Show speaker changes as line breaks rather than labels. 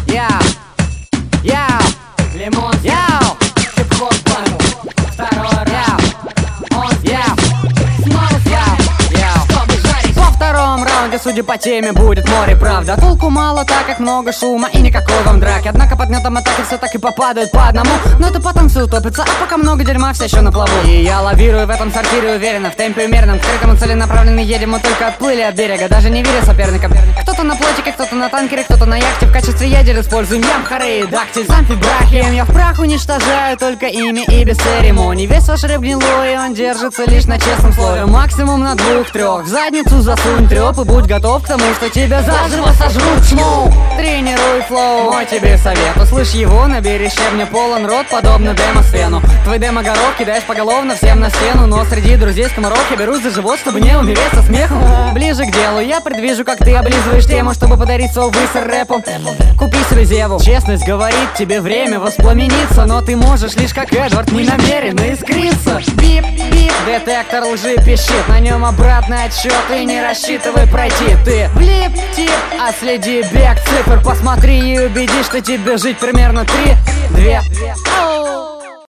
Лимон, хип-хоп батл. Второй раунд.
Во втором раунде, судя по теме, будет море правда. Толку мало, так как много шума и никакой вам драки. Однако под гнетом атаки все так и попадают по одному. Но это потом все утопится, а пока много дерьма все еще на плаву. И я лавирую в этом сортире уверенно, в темпе умеренном, к скрытому целенаправленно едем. Мы только отплыли от берега, даже не видя соперника. Кто-то на плотике, кто-то на танкере, кто-то на яхте. В качестве ядер используем ямхары и дактиль. Амфибрахием я в прах уничтожаю только имя и без церемоний. Весь ваш рэп гнилой, он держится лишь на честном слове. Максимум на 2-3. В задницу засунь трёп и будь готов к тому, что тебя заживо сожрут. Шмоу, тренируй флоу. Мой тебе совет, услышь его, набери щебня полон рот, подобно демосфену. Твой демо-горох кидаешь поголовно всем на стену. Но среди друзей скоморох я берусь за живот, чтобы не умереть со смехом. Ближе к делу, я предвижу, как ты облизываешь тему, чтобы подарить свой высор рэпу. Купи себе зеву. Честность говорит, тебе время воспламениться, но ты можешь лишь как Эдвард ненамеренно искриться. Бип-бип, детектор лжи пищит, на нем обратный отсчет, и не рассчитывай пройти. Ты влип-тип, отследи бег цифр, посмотри и убедись, что тебе жить примерно 3, 2,